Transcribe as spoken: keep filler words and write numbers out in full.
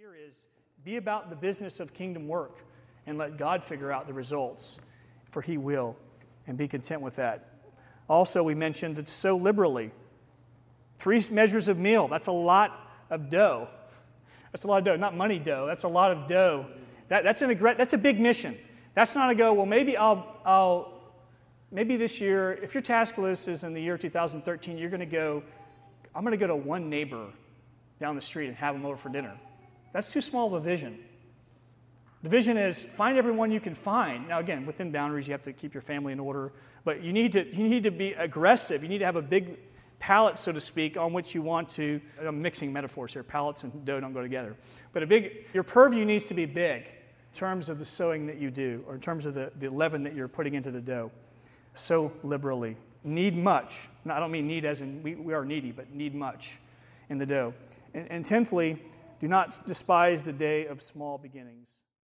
here is be about the business of kingdom work and let God figure out the results, for He will, and be content with that. Also, we mentioned to sow liberally. Three measures of meal, that's a lot of dough. That's a lot of dough, not money dough. That's a lot of dough. That, that's, an, that's a big mission. That's not a go, well, maybe I'll, I'll, maybe this year, if your task list is in the year two thousand thirteen, you're going to go, I'm going to go to one neighbor down the street and have them over for dinner. That's too small of a vision. The vision is find everyone you can find. Now, again, within boundaries, you have to keep your family in order, but you need to, you need to be aggressive. You need to have a big palette, so to speak, on which you want to, I'm mixing metaphors here, pallets and dough don't go together. But a big, your purview needs to be big in terms of the sowing that you do, or in terms of the, the leaven that you're putting into the dough. Sow liberally. Need much. Now, I don't mean need as in we, we are needy, but need much in the dough. And, and tenthly, do not despise the day of small beginnings.